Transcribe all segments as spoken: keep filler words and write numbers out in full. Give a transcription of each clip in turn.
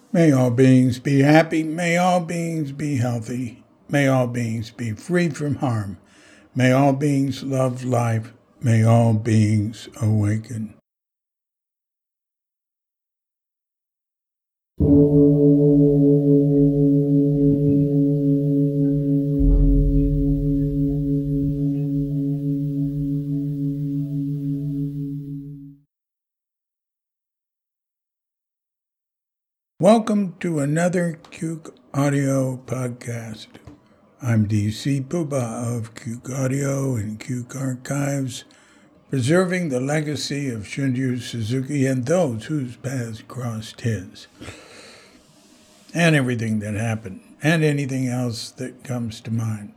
May all beings be happy. May all beings be healthy. May all beings be free from harm. May all beings love life. May all beings awaken. Welcome to another Cuke Audio podcast. I'm D C Puba of Cuke Audio and Cuke Archives, preserving the legacy of Shunryu Suzuki and those whose paths crossed his, and everything that happened, and anything else that comes to mind.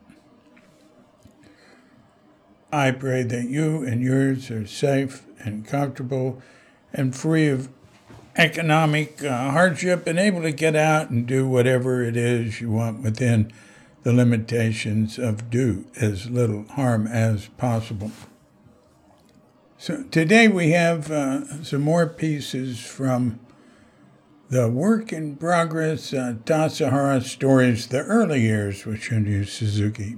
I pray that you and yours are safe and comfortable and free of economic uh, hardship and able to get out and do whatever it is you want within the limitations of do as little harm as possible. So today we have uh, some more pieces from the work in progress uh, Tassajara stories, the early years with Shunryu Suzuki.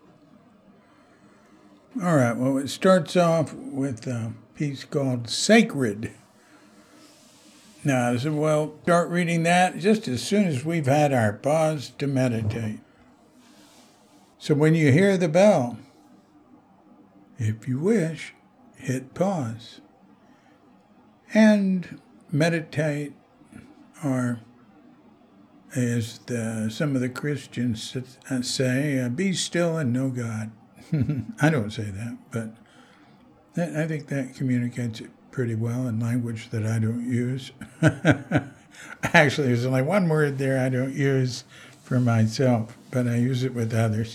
All right, well, it starts off with a piece called Sacred. Now, I said, well, start reading that just as soon as we've had our pause to meditate. So when you hear the bell, if you wish, hit pause and meditate, or as the, some of the Christians say, uh, be still and know God. I don't say that, but that, I think that communicates it pretty well in language that I don't use. Actually, there's only one word there I don't use for myself, but I use it with others.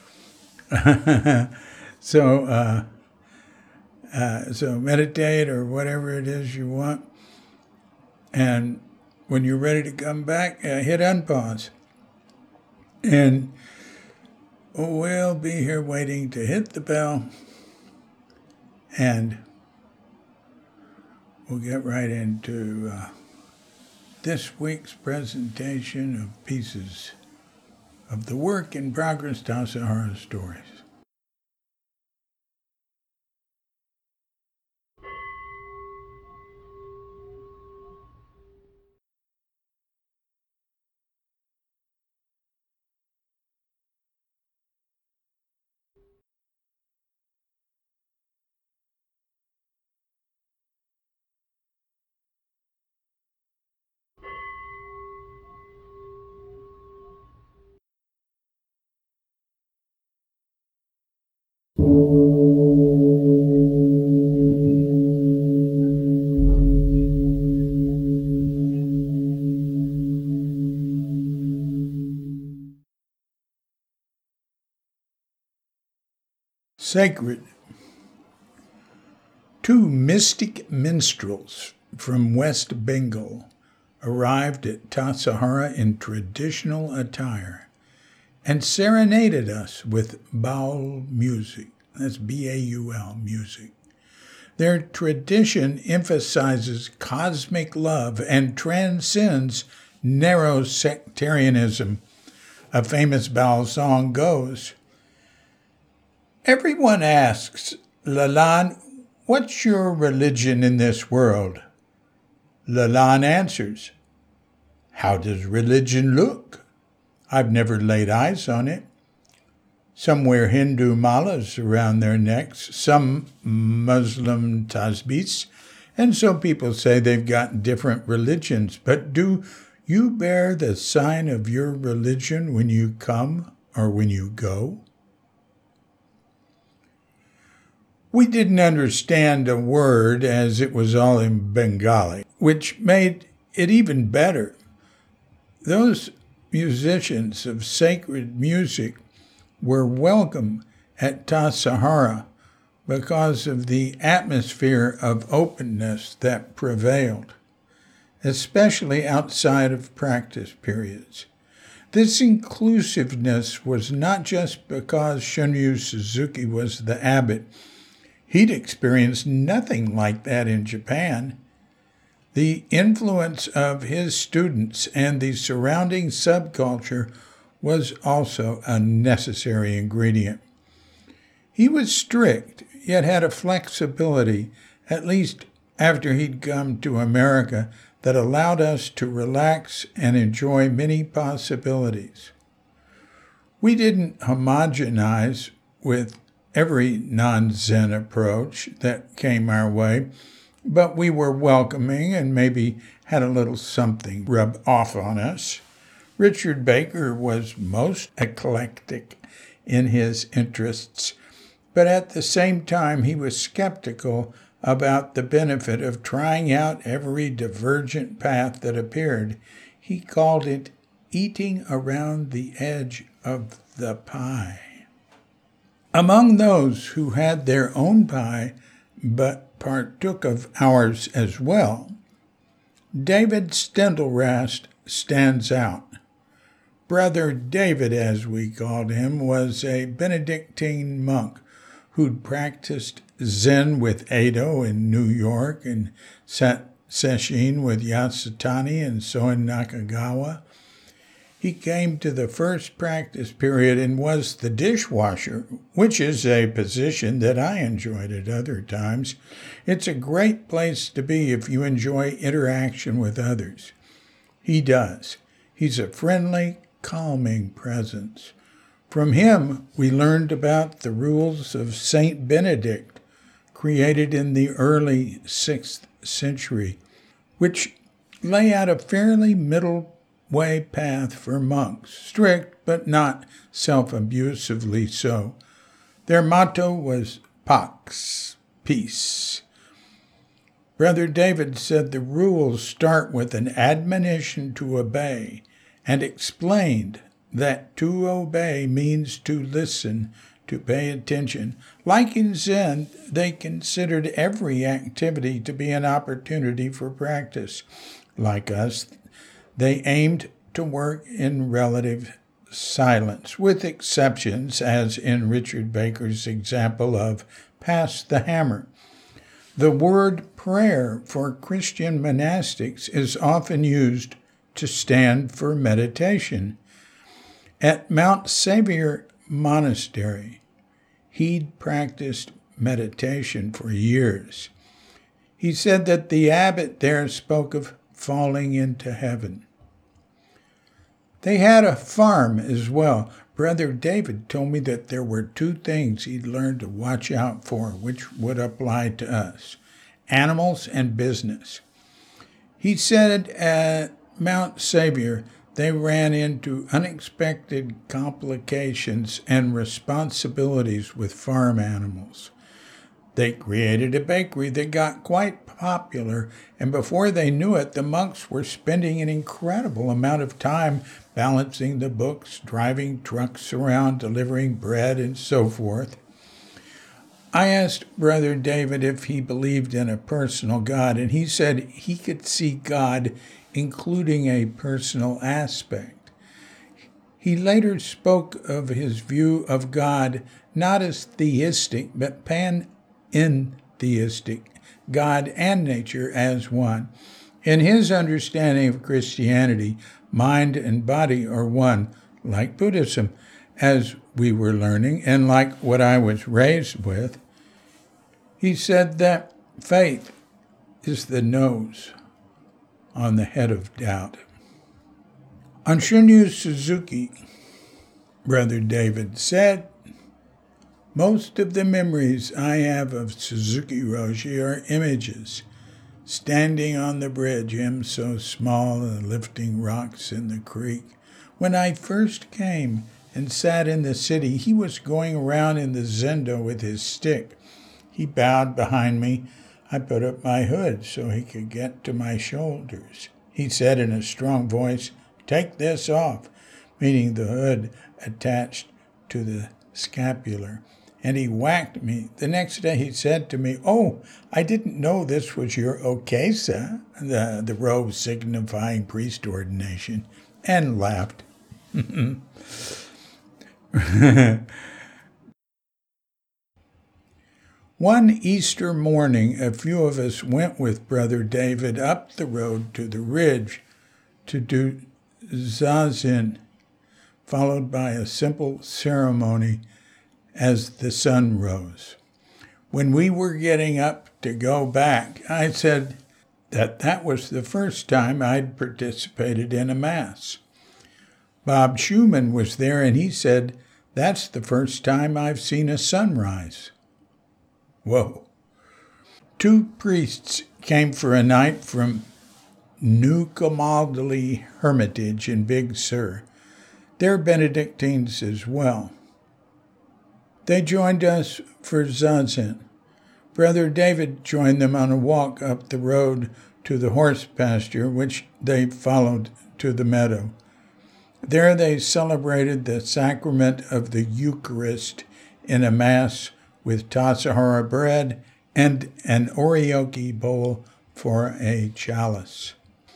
so, uh, uh, so meditate or whatever it is you want, and when you're ready to come back, uh, hit unpause, and we'll be here waiting to hit the bell, and we'll get right into uh, this week's presentation of pieces of the work in progress Tassajara stories. Sacred. Two mystic minstrels from West Bengal arrived at Tassajara in traditional attire and serenaded us with Baul music. That's B A U L music. Their tradition emphasizes cosmic love and transcends narrow sectarianism. A famous Baul song goes, everyone asks, Lalan, what's your religion in this world? Lalan answers, how does religion look? I've never laid eyes on it. Some wear Hindu malas around their necks, some Muslim tasbihs, and some people say they've got different religions. But do you bear the sign of your religion when you come or when you go? We didn't understand a word as it was all in Bengali, which made it even better. Those musicians of sacred music were welcome at Tassajara because of the atmosphere of openness that prevailed, especially outside of practice periods. This inclusiveness was not just because Shunryu Suzuki was the abbot. He'd experienced nothing like that in Japan. The influence of his students and the surrounding subculture was also a necessary ingredient. He was strict, yet had a flexibility, at least after he'd come to America, that allowed us to relax and enjoy many possibilities. We didn't homogenize with every non-Zen approach that came our way, but we were welcoming and maybe had a little something rub off on us. Richard Baker was most eclectic in his interests, but at the same time he was skeptical about the benefit of trying out every divergent path that appeared. He called it eating around the edge of the pie. Among those who had their own pie, but partook of ours as well, David Steindl-Rast stands out. Brother David, as we called him, was a Benedictine monk who'd practiced Zen with Edo in New York and sat sesshin with Yasutani and Soen Nakagawa. He came to the first practice period and was the dishwasher, which is a position that I enjoyed at other times. It's a great place to be if you enjoy interaction with others. He does. He's a friendly, calming presence. From him, we learned about the rules of Saint Benedict, created in the early sixth century, which lay out a fairly middle way path for monks, strict but not self-abusively so. Their motto was Pax, peace. Brother David said the rules start with an admonition to obey, and explained that to obey means to listen, to pay attention. Like in Zen, they considered every activity to be an opportunity for practice. Like us, they aimed to work in relative silence, with exceptions, as in Richard Baker's example of pass the hammer. The word prayer for Christian monastics is often used to stand for meditation. At Mount Sevier Monastery, he'd practiced meditation for years. He said that the abbot there spoke of falling into heaven. They had a farm as well. Brother David told me that there were two things he'd learned to watch out for, which would apply to us: animals and business. He said at Mount Sevier, they ran into unexpected complications and responsibilities with farm animals. They created a bakery that got quite popular, and before they knew it, the monks were spending an incredible amount of time balancing the books, driving trucks around, delivering bread, and so forth. I asked Brother David if he believed in a personal God, and he said he could see God including a personal aspect. He later spoke of his view of God not as theistic, but panentheistic, God and nature as one. In his understanding of Christianity, mind and body are one, like Buddhism, as we were learning, and like what I was raised with. He said that faith is the nose on the head of doubt. On Shunryu Suzuki, Brother David said, most of the memories I have of Suzuki Roshi are images. Standing on the bridge, him so small and lifting rocks in the creek. When I first came and sat in the city, he was going around in the zendo with his stick. He bowed behind me. I put up my hood so he could get to my shoulders. He said in a strong voice, "Take this off," meaning the hood attached to the scapular. And he whacked me. The next day he said to me, "Oh, I didn't know this was your okesa," the, the robe signifying priest ordination, and laughed. One Easter morning, a few of us went with Brother David up the road to the ridge to do zazen, followed by a simple ceremony as the sun rose. When we were getting up to go back, I said that that was the first time I'd participated in a Mass. Bob Schumann was there, and he said, "That's the first time I've seen a sunrise." Whoa. Two priests came for a night from New Camaldoli Hermitage in Big Sur. They're Benedictines as well. They joined us for zazen. Brother David joined them on a walk up the road to the horse pasture, which they followed to the meadow. There they celebrated the sacrament of the Eucharist in a Mass with tassajara bread and an orioke bowl for a chalice.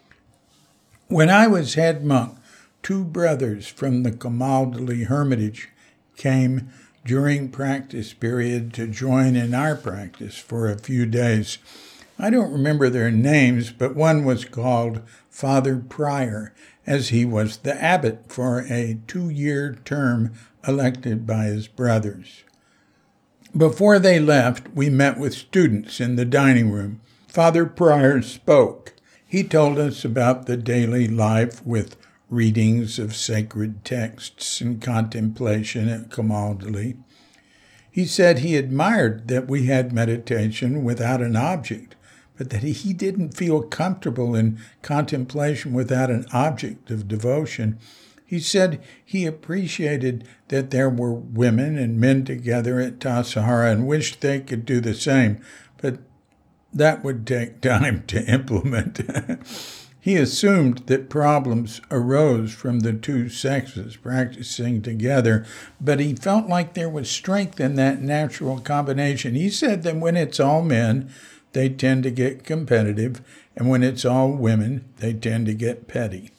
When I was head monk, two brothers from the Camaldoli Hermitage came during practice period to join in our practice for a few days. I don't remember their names, but one was called Father Prior, as he was the abbot for a two-year term elected by his brothers. Before they left, we met with students in the dining room. Father Prior spoke. He told us about the daily life with readings of sacred texts and contemplation at Camaldoli. He said he admired that we had meditation without an object, but that he didn't feel comfortable in contemplation without an object of devotion. He said he appreciated that there were women and men together at tassajara and wished they could do the same, but that would take time to implement. He assumed that problems arose from the two sexes practicing together, but he felt like there was strength in that natural combination. He said that when it's all men, they tend to get competitive, and when it's all women, they tend to get petty.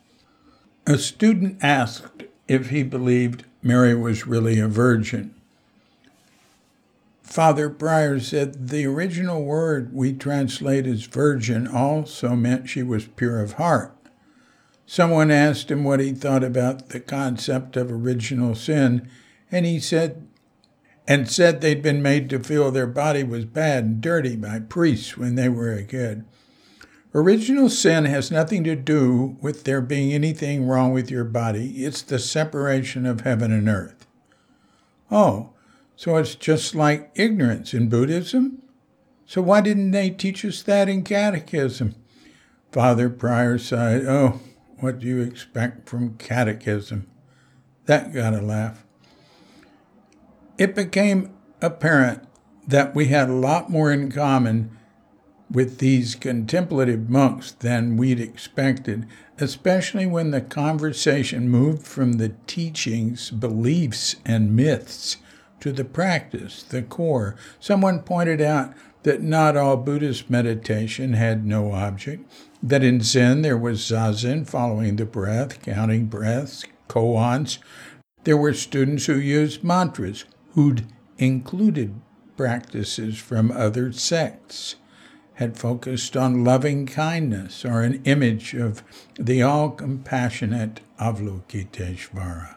A student asked if he believed Mary was really a virgin. Father Prior said the original word we translate as virgin also meant she was pure of heart. Someone asked him what he thought about the concept of original sin, and he said, and said they'd been made to feel their body was bad and dirty by priests when they were a kid. Original sin has nothing to do with there being anything wrong with your body. It's the separation of heaven and earth. Oh, so it's just like ignorance in Buddhism? So why didn't they teach us that in catechism? Father Prior sighed, "Oh, what do you expect from catechism?" That got a laugh. It became apparent that we had a lot more in common with these contemplative monks than we'd expected, especially when the conversation moved from the teachings, beliefs, and myths to the practice, the core. Someone pointed out that not all Buddhist meditation had no object, that in Zen there was zazen, following the breath, counting breaths, koans. There were students who used mantras, who'd included practices from other sects, had focused on loving kindness or an image of the all-compassionate Avalokiteshvara.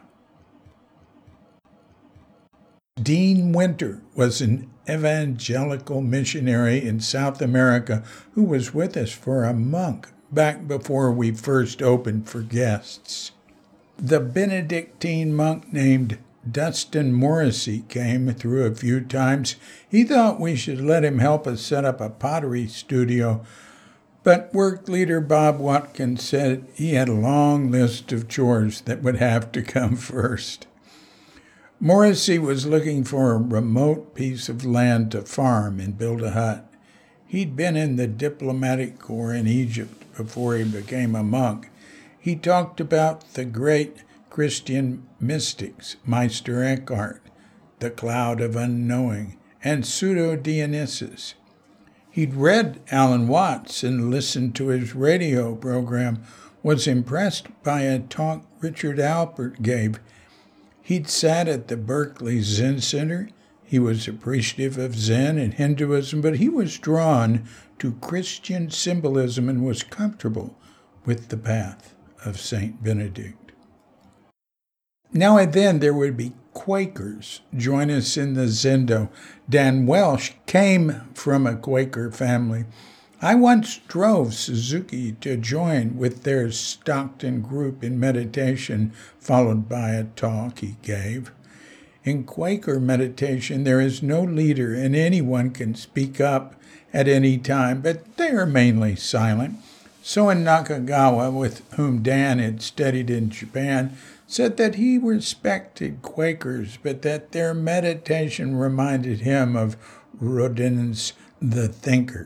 Dean Winter was an evangelical missionary in South America who was with us for a month back before we first opened for guests. The Benedictine monk named Dustin Morrissey came through a few times. He thought we should let him help us set up a pottery studio, but work leader Bob Watkins said he had a long list of chores that would have to come first. Morrissey was looking for a remote piece of land to farm and build a hut. He'd been in the diplomatic corps in Egypt before he became a monk. He talked about the great Christian mystics, Meister Eckhart, the Cloud of Unknowing, and Pseudo-Dionysus. He'd read Alan Watts and listened to his radio program, was impressed by a talk Richard Alpert gave. He'd sat at the Berkeley Zen Center. He was appreciative of Zen and Hinduism, but he was drawn to Christian symbolism and was comfortable with the path of Saint Benedict. Now and then there would be Quakers join us in the Zendo. Dan Welsh came from a Quaker family. I once drove Suzuki to join with their Stockton group in meditation, followed by a talk he gave. In Quaker meditation, there is no leader and anyone can speak up at any time, but they are mainly silent. Soen Nakagawa, with whom Dan had studied in Japan, said that he respected Quakers, but that their meditation reminded him of Rodin's The Thinker.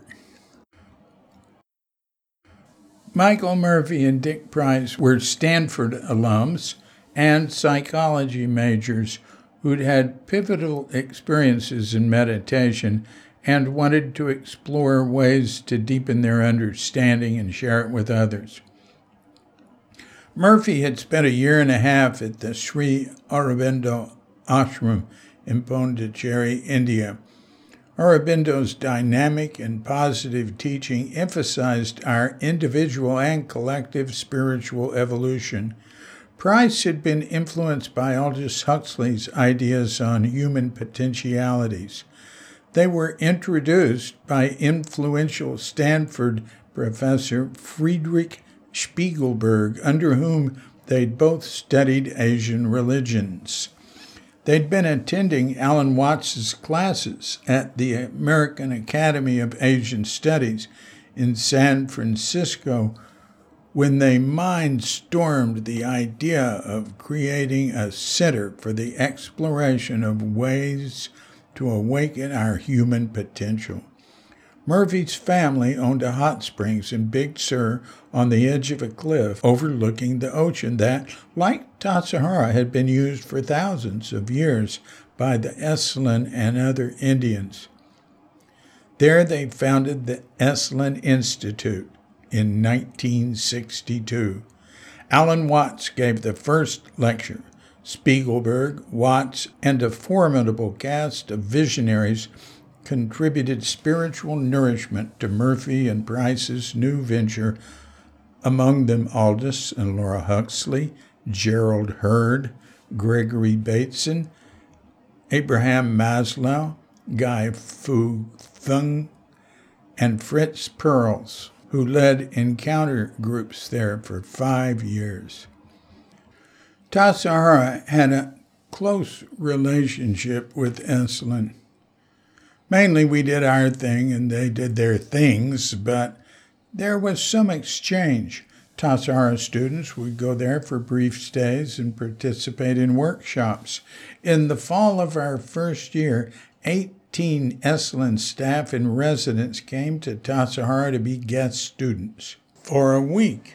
Michael Murphy and Dick Price were Stanford alums and psychology majors who'd had pivotal experiences in meditation and wanted to explore ways to deepen their understanding and share it with others. Murphy had spent a year and a half at the Sri Aurobindo Ashram in Pondicherry, India. Aurobindo's dynamic and positive teaching emphasized our individual and collective spiritual evolution. Price had been influenced by Aldous Huxley's ideas on human potentialities. They were introduced by influential Stanford professor Friedrich Spiegelberg, under whom they'd both studied Asian religions. They'd been attending Alan Watts's classes at the American Academy of Asian Studies in San Francisco when they mind-stormed the idea of creating a center for the exploration of ways to awaken our human potential. Murphy's family owned a hot springs in Big Sur on the edge of a cliff overlooking the ocean that, like Tassajara, had been used for thousands of years by the Esalen and other Indians. There they founded the Esalen Institute in nineteen sixty-two. Alan Watts gave the first lecture. Spiegelberg, Watts, and a formidable cast of visionaries contributed spiritual nourishment to Murphy and Price's new venture, among them Aldous and Laura Huxley, Gerald Hurd, Gregory Bateson, Abraham Maslow, Guy Fu Thung, and Fritz Perls, who led encounter groups there for five years. Tassajara had a close relationship with Esalen. Mainly we did our thing and they did their things, but there was some exchange. Tassajara students would go there for brief stays and participate in workshops. In the fall of our first year, eighteen Esalen staff and residents came to Tassajara to be guest students for a week.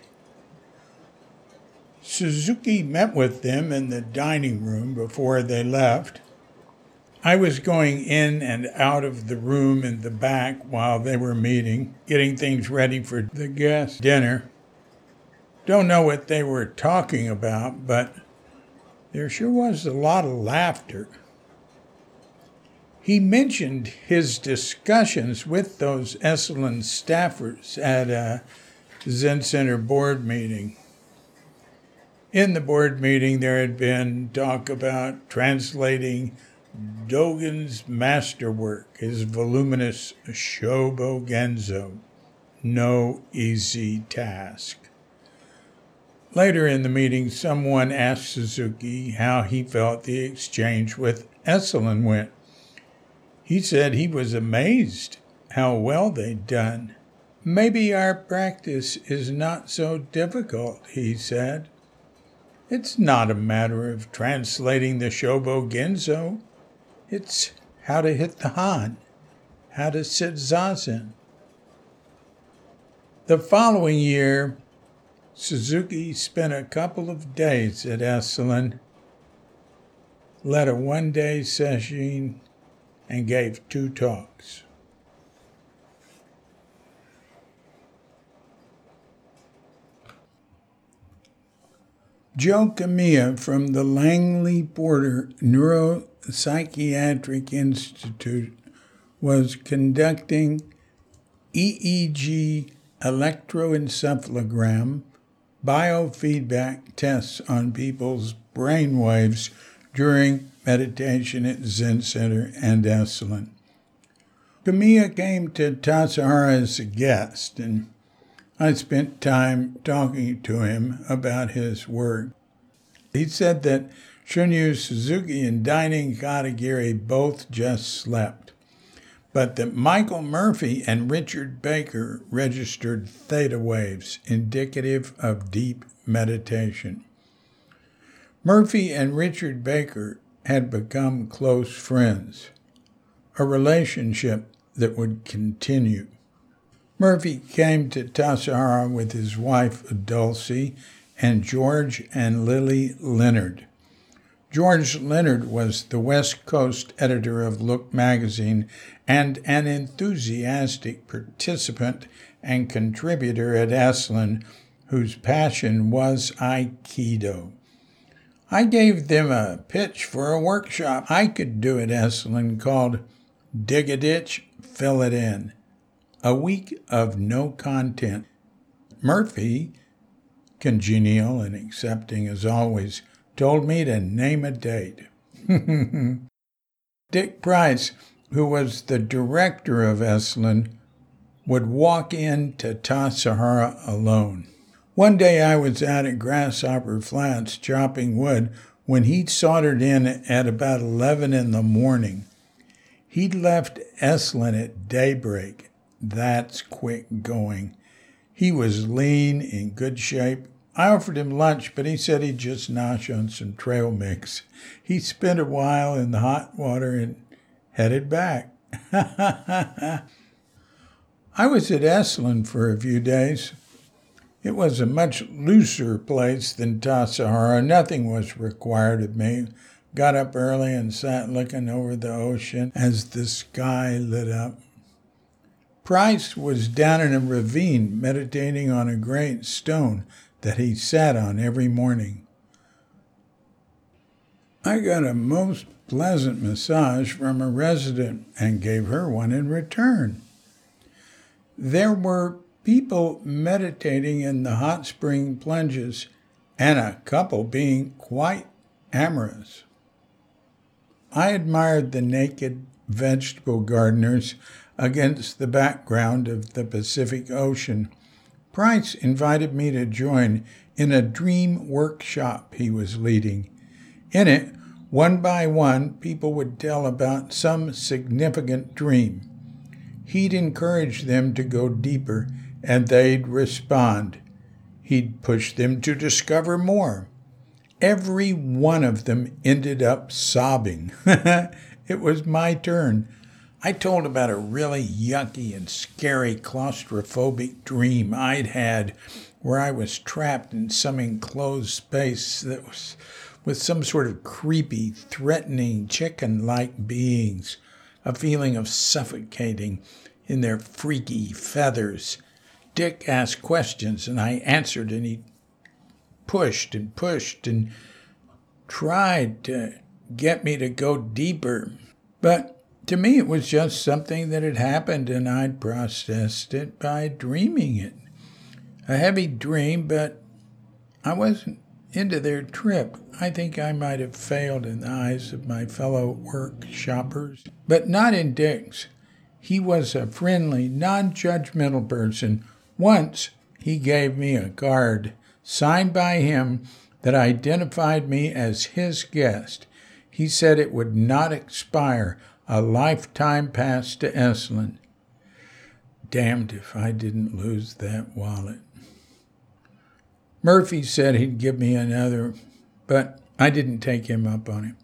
Suzuki met with them in the dining room before they left. I was going in and out of the room in the back while they were meeting, getting things ready for the guest dinner. Don't know what they were talking about, but there sure was a lot of laughter. He mentioned his discussions with those Esalen staffers at a Zen Center board meeting. In the board meeting, there had been talk about translating Dogen's masterwork, his voluminous Shobo Genzo. No easy task. Later in the meeting, someone asked Suzuki how he felt the exchange with Esalen went. He said he was amazed how well they'd done. Maybe our practice is not so difficult, he said. It's not a matter of translating the Shobo Genzo. It's how to hit the Han, how to sit zazen. The following year, Suzuki spent a couple of days at Esalen, led a one-day session, and gave two talks. Joe Camilla from the Langley Porter Neuropsychiatric Institute was conducting E E G electroencephalogram biofeedback tests on people's brainwaves during meditation at Zen Center and Esalen. Camilla came to Tassajara as a guest, and I spent time talking to him about his work. He said that Shunryu Suzuki and Dainin Katagiri both just slept, but that Michael Murphy and Richard Baker registered theta waves indicative of deep meditation. Murphy and Richard Baker had become close friends, a relationship that would continue. Murphy came to Tassajara with his wife Dulcie and George and Lily Leonard. George Leonard was the West Coast editor of Look magazine and an enthusiastic participant and contributor at Esalen, whose passion was Aikido. I gave them a pitch for a workshop I could do at Esalen called Dig a Ditch, Fill It In. A week of no content. Murphy, congenial and accepting as always, told me to name a date. Dick Price, who was the director of Esalen, would walk into Tassajara alone. One day I was out at Grasshopper Flats chopping wood when he sauntered in at about eleven in the morning. He'd left Esalen at daybreak. That's quick going. He was lean, in good shape. I offered him lunch, but he said he'd just nosh on some trail mix. He spent a while in the hot water and headed back. I was at Esalen for a few days. It was a much looser place than Tassajara. Nothing was required of me. Got up early and sat looking over the ocean as the sky lit up. Price was down in a ravine meditating on a great stone that he sat on every morning. I got a most pleasant massage from a resident and gave her one in return. There were people meditating in the hot spring plunges and a couple being quite amorous. I admired the naked vegetable gardeners against the background of the Pacific Ocean. Price invited me to join in a dream workshop he was leading. In it, one by one, people would tell about some significant dream. He'd encourage them to go deeper, and they'd respond. He'd push them to discover more. Every one of them ended up sobbing. It was my turn. I told about a really yucky and scary claustrophobic dream I'd had where I was trapped in some enclosed space that was with some sort of creepy, threatening, chicken-like beings, a feeling of suffocating in their freaky feathers. Dick asked questions, and I answered, and he pushed and pushed and tried to get me to go deeper. But to me, it was just something that had happened, and I'd processed it by dreaming it. A heavy dream, but I wasn't into their trip. I think I might have failed in the eyes of my fellow workshoppers, but not in Dick's. He was a friendly, non-judgmental person. Once, he gave me a card signed by him that identified me as his guest. He said it would not expire, a lifetime pass to Esalen. Damned if I didn't lose that wallet. Murphy said he'd give me another, but I didn't take him up on it.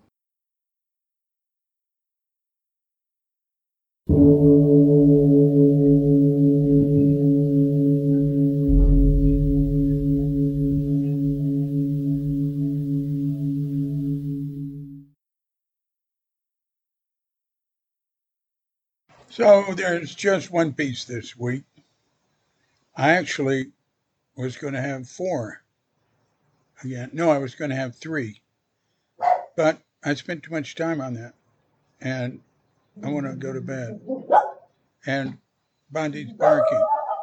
So there's just one piece this week. I actually was going to have four. again. No, I was going to have three, but I spent too much time on that, and I want to go to bed. And Bondi's barking.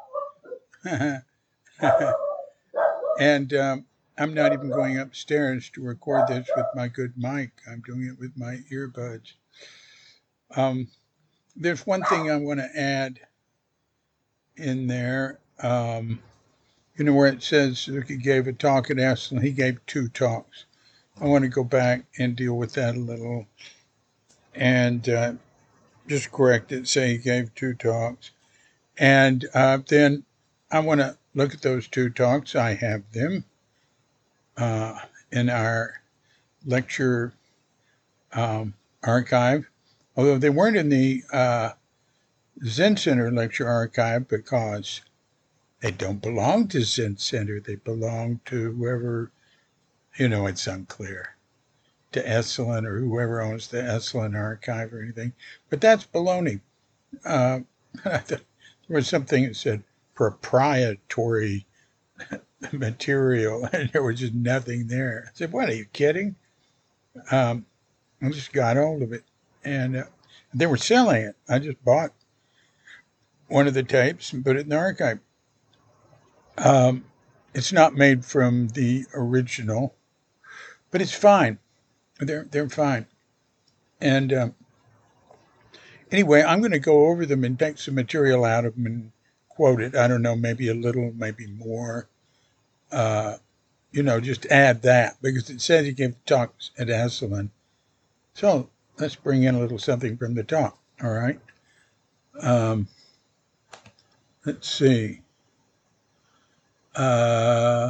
And um, I'm not even going upstairs to record this with my good mic. I'm doing it with my earbuds. Um, there's one thing I want to add in there. Um, you know where it says he gave a talk at Esalen. He gave two talks. I want to go back and deal with that a little and uh, just correct it, say he gave two talks. And uh, then I want to look at those two talks. I have them uh, in our lecture um, archive, although they weren't in the uh, Zen Center lecture archive because they don't belong to Zen Center. They belong to whoever, you know, it's unclear, to Esalen or whoever owns the Esalen archive or anything. But that's baloney. Uh, there was something that said proprietary material, and there was just nothing there. I said, what, are you kidding? Um, I just got hold of it, and uh, they were selling it. I just bought one of the tapes and put it in the archive. Um, it's not made from the original, but it's fine. They're they're fine. And um, anyway, I'm going to go over them and take some material out of them and quote it. I don't know, maybe a little, maybe more. Uh, you know, just add that because it says he gave talks at Esalen. So let's bring in a little something from the talk. All right. Um, let's see. Uh,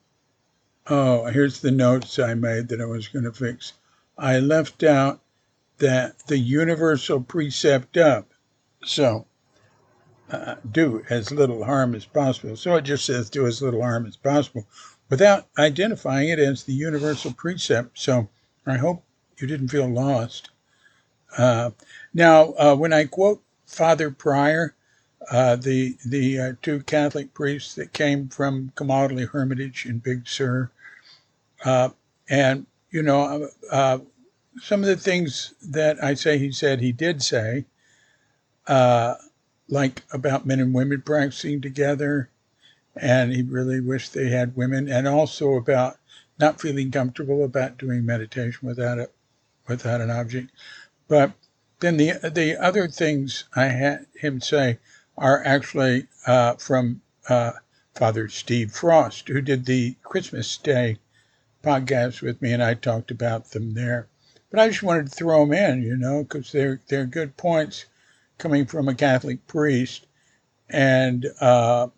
oh, here's the notes I made that I was going to fix. I left out that the universal precept of, so uh, do as little harm as possible. So it just says do as little harm as possible without identifying it as the universal precept. So I hope you didn't feel lost. Uh, now, uh, when I quote Father Prior, uh, the the uh, two Catholic priests that came from Camaldoli Hermitage in Big Sur, uh, and, you know, uh, some of the things that I say he said he did say, uh, like about men and women practicing together, and he really wished they had women, and also about not feeling comfortable about doing meditation without a, without an object. But then the the other things I had him say are actually uh, from uh, Father Steve Frost, who did the Christmas Day podcast with me, and I talked about them there. But I just wanted to throw them in, you know, because they're they're good points coming from a Catholic priest. And, uh,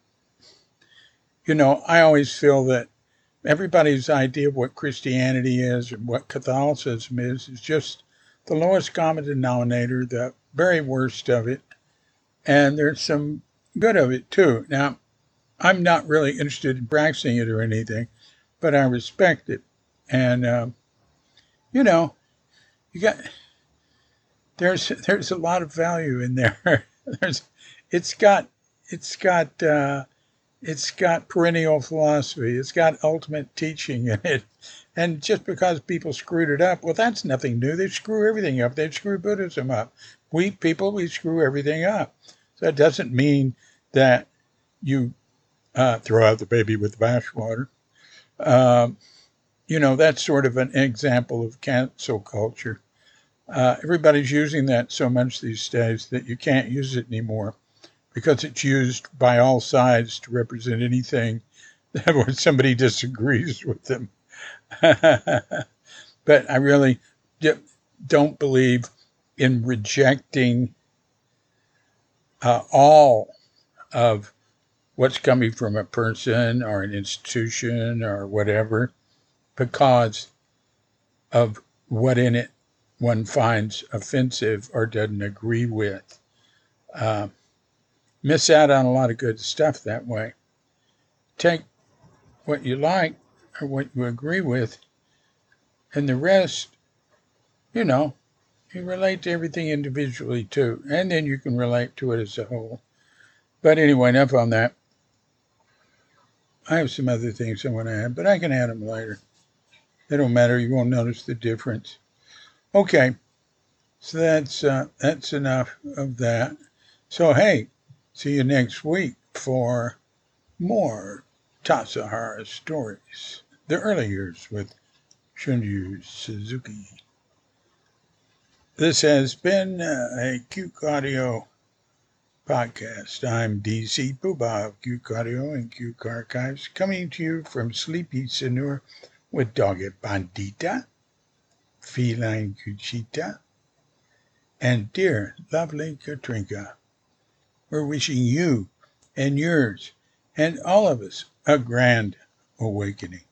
you know, I always feel that everybody's idea of what Christianity is and what Catholicism is is just the lowest common denominator, the very worst of it. And there's some good of it, too. Now, I'm not really interested in practicing it or anything, but I respect it. And, uh, you know, you got... There's there's a lot of value in there. there's, it's got it's got uh, it's got perennial philosophy. It's got ultimate teaching in it. And just because people screwed it up, well, that's nothing new. They screw everything up. They screw Buddhism up. We people, we screw everything up. So it doesn't mean that you uh, throw out the baby with the bathwater. Um, you know, that's sort of an example of cancel culture. Uh, everybody's using that so much these days that you can't use it anymore because it's used by all sides to represent anything where somebody disagrees with them. But I really don't believe in rejecting uh, all of what's coming from a person or an institution or whatever because of what in it one finds offensive or doesn't agree with. Uh, miss out on a lot of good stuff that way. Take what you like or what you agree with, and the rest, you know, you relate to everything individually too, and then you can relate to it as a whole. But anyway, enough on that. I have some other things I want to add, but I can add them later. They don't matter. You won't notice the difference. Okay, so that's uh, that's enough of that. So hey, see you next week for more Tassajara stories. The early years with Shunryu Suzuki. This has been uh, a Cuke Audio podcast. I'm D C Poobah of Cuke Audio and Cuke Archives, coming to you from Sleepy Sanur with Doggy Bandita, Feline Cuchita, and dear, lovely Katrinka. We're wishing you and yours and all of us a grand awakening.